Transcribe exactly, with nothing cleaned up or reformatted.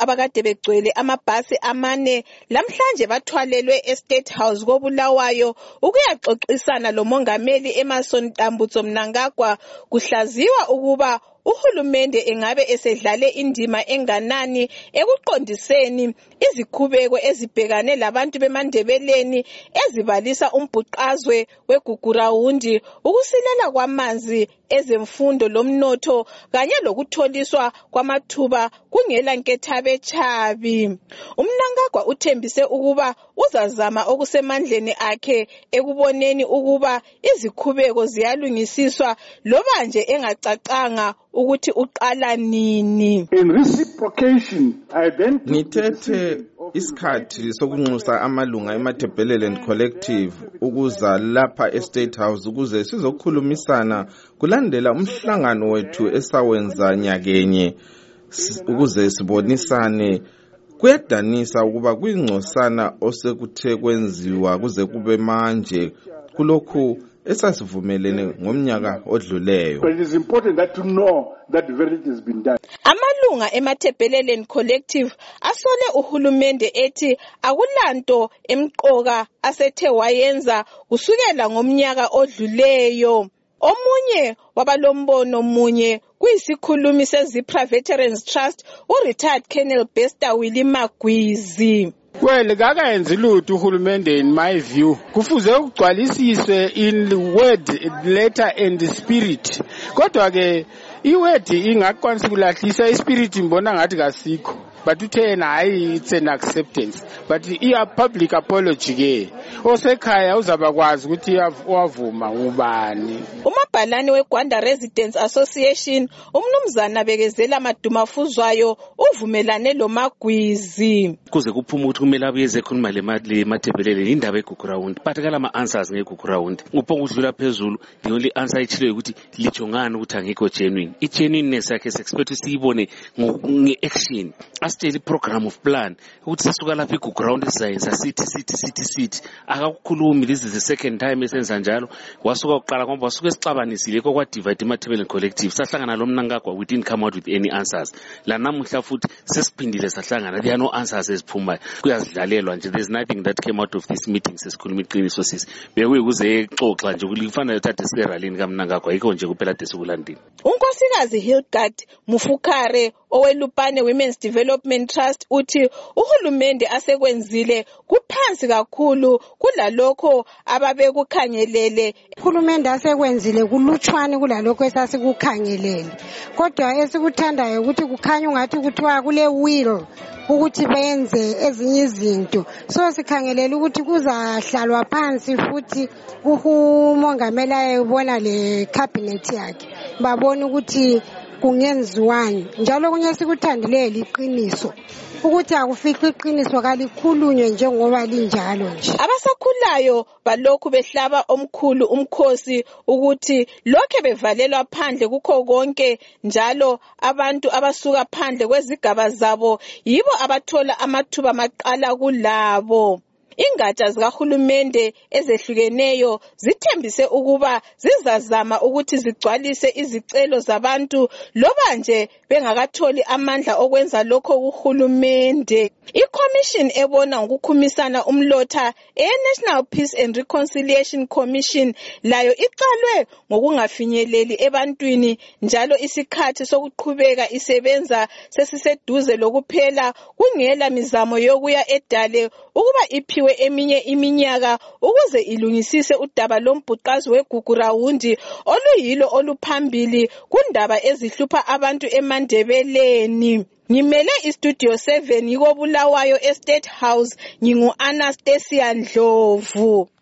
abakade begcwele amabhasi amane lamhlanje bathwalelwe eState House koBulawayo ukuyaxoxisana lomongameli Emmerson Tambutso Mnangagwa kuhlaziwa ukuba uhulumende engabe esedlale indima enganani ekuqondiseni izikhubeko ezibhekane labantu beMandebeleni ezibalisa umbhuqazwe weGugurawundi, ukusilela kwamanzi, ezemfundo lomnotho kanye lokutholiswa kwamathuba kungela nkethabe chabi. Umnangagwa uthembise ukuba uzazama okusemandleni akhe ekuboneni ukuba izikhubeko ziyalungisiswa loba nje engacacanga ukuthi uqala nini. In reciprocation, I then ngithethe isikhathi sokunxusa amalunga eMatabeleland Collective ukuza lapha eState House ukuze sizokhulumisana kulandela umhlangano wethu esawenza nyakenye ukuze sibonisane. Kuyadanisa ukuba kwingcosana osekuthe kwenziwa kuze kube manje kulokhu esasivumelene ngomnyaka odluleyo. But it is important that to know that very it has been done. Amalunga eMatabeleland Collective asole uhulumende ethi akulanto emqoka asethe wayenza kusukela ngomnyaka odluleyo. Omunye wabalombono munye kuyisikhulumi seZipra Veterans Trust u-retired Colonel Bester Willie Magwizi. Well, kakayenzi lutho uhulumende in my view. Kufuze ukugcwalisiswe in word, letter and spirit. Kodwa ke iword ingakwanisa ukulahlisa ispirit mbona ngathi kasikho. But uthena hayi it's an acceptance. But iya public apology ke. Osekhaya uzabakwazi ukuthi wavuma ubani. Umabhalane weGwanda Residents Association umnumzana bekezela madumafuzwayo uvumelane lo Magwizi. Kuze kuphuma ukuthi kumele abuyeze khuluma le Matabeleland indaba eGugurawundi. Bathakala ama answers ngeGugurawundi. Uphonga udlula phezulu, the only answer ichilo ukuthi lichongana ukuthi angikho genuine. I genuineness yakhe expect usibone ngeaction. Asitshela iprogram of plan ukuthi sisuka lapha eGugurawundi sizayenza city city city city. Akakukhulumi, this is the second time esenza njalo. Wasuka uqala ngoba wasuka esixabanisile kokwa divide iMatabeleland Collective. Sahlangana lo Mnangagwa we didn't come out with any answers. La namuhla futhi sesiphindile sahlangana, there are no answers eziphumayo. Kuyazidlalelwa nje, there's nothing that came out of this meeting. Sesikhuluma iqiniso sisi bekuyi kuze exoxa nje kulifana uthathe seralini kaMnangagwa yikho nje kuphela desikulandini. Unkosikazi Hildegard Mufukare owelupane Women's Development Trust uthi uhulumende asekwenzile kuphansi kakhulu kulalokho ababekukhangelele. Uhulumende asekwenzile kulutshwane kulalokho esasikukhangelele. Kodwa esikuthandayo ukuthi kukhanya ungathi kuthiwa kule will ukuthi benze ezinye izinto. So sikhangelela ukuthi kuzahlalwa phansi futhi umongameli ayebona le cabinet yakhe babona ukuthi kungenziwani. Njalo kunye sikuthandile liqiniso ukuthi akufikho iqiniso kalikhulunywe njengoba linjalo nje. Abasakhulayo balokhu behlaba omkhulu umkhosi ukuthi lokho bevalelwa phandle kukho konke, njalo abantu abasuka phandle kwezigaba zabo yibo abathola amathuba maqala kulabo. Ingatsha zikahulumende ezehlukeneyo zithembise ukuba zizazama ukuthi zigcwalise izicelo zabantu loba nje bengakatholi amandla okwenza lokho kuhulumende. I-commission ebona ngokukhumisana umlotha e-National Peace and Reconciliation Commission layo iqalwe ngokungafinyeleli ebantwini, njalo isikhathi sokuqhubeka isebenza sesiseduze lokuphela kungela mizamo yokuya edale ukuba iphiwe eminye iminyaka ukuze ilungisise udaba lombhuqazi weGugurawundi oluyilo oluphambili kundaba ezihlupha abantu eMandebeleni. Ngimele iStudio seven yiko Bulawayo eState House, ngingu Anastasia Ndlovu.